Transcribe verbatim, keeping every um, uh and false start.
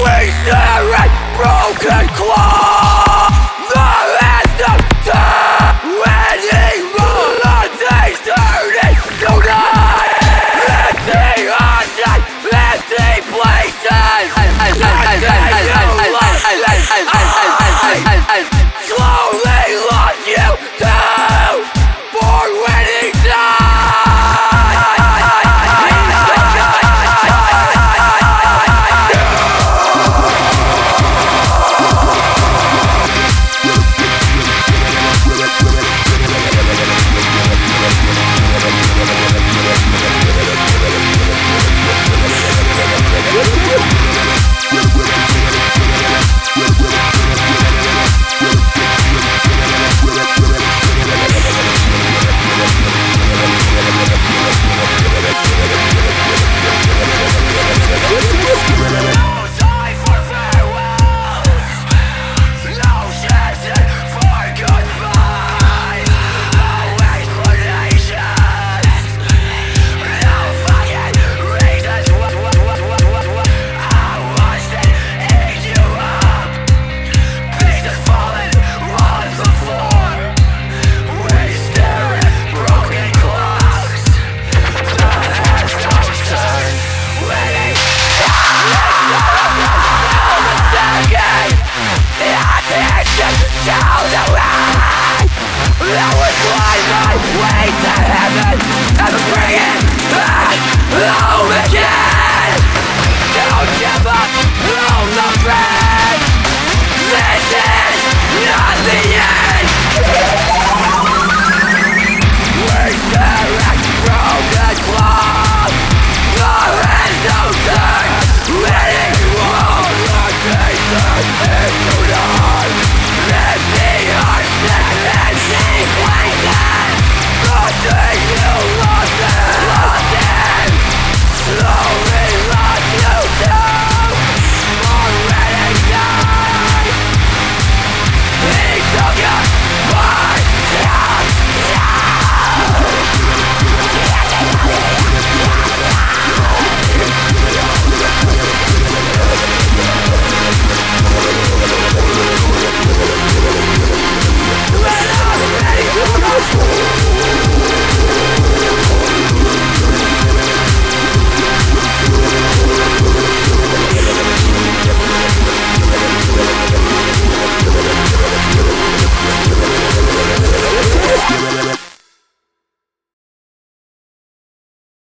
We stare at broken clocks. There is no time anymore. Nothing's turning to night. Empty ocean, empty places. Slowly lost you to for winning way to heaven and bring it back home again. Don't give up.